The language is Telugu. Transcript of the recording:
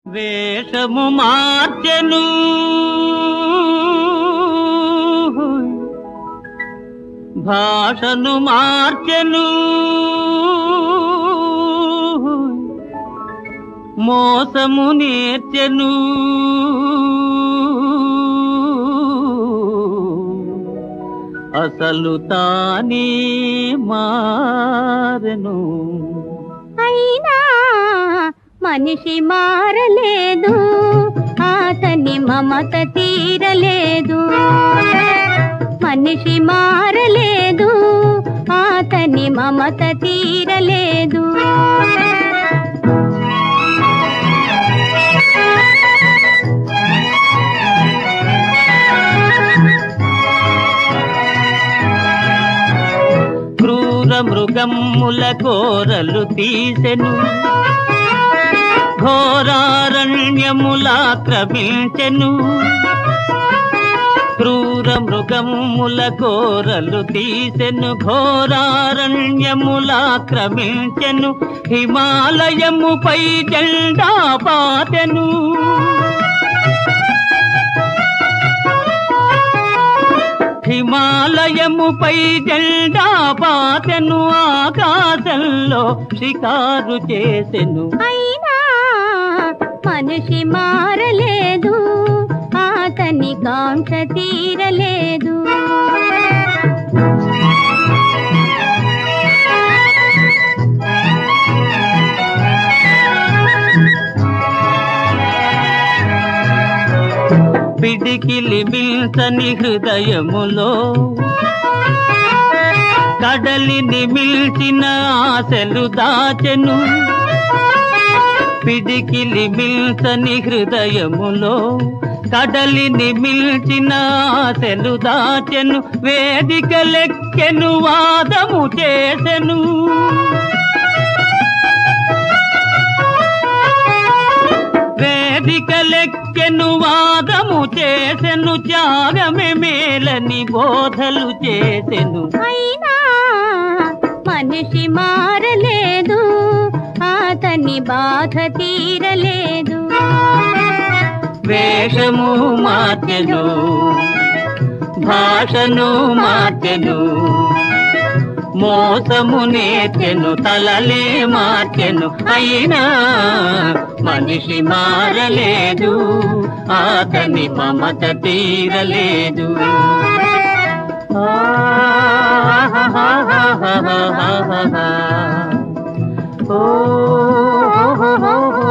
వేషము మార్చెను భాషను మార్చెను మోసము నేర్చెను అసలు తానే మారెను. అయినా మనిషి మారలేదు, అతని మమత తీరలేదు. మనిషి మారలేదు, అతని మమత తీరలేదు. క్రూర మృగముల కోరలు తీసెను, ఘోరారణ్యములాక్రమించెను. క్రూర మృగముల కోరలు తీసెను, ఘోరారణ్యములాక్రమించెను. హిమాలయముపై జెండా పాతెను. హిమాలయముపై జెండా పాతెను, ఆకాశంలో షికారు చేసెను. అయినా మనిషి మారలేదు, అతని కాంక్ష తీరలేదు. పిడికిలి మిల్చని హృదయములో కడలిని మిల్చిన ఆశలు దాచెను. పిడికిలి మిల్చని హృదయములో కడలిని మిల్చిన ఆశలు దాచెను. వేదికలెక్కెను, వాదము చేసెను. వేదికలెక్కెను, వాదము చేసెను. త్యాగమే మేలని బోధలు చేసెను. అయినా మనిషి మారలేదు, అతని బాధ తీరలేదు. వేషము మార్చెను, భాషను మార్చెను, మోసము నేర్చెను, తలలే మార్చెను. అయినా మనిషి మారలేదు, అతని మమత తీరలేదు. ఓ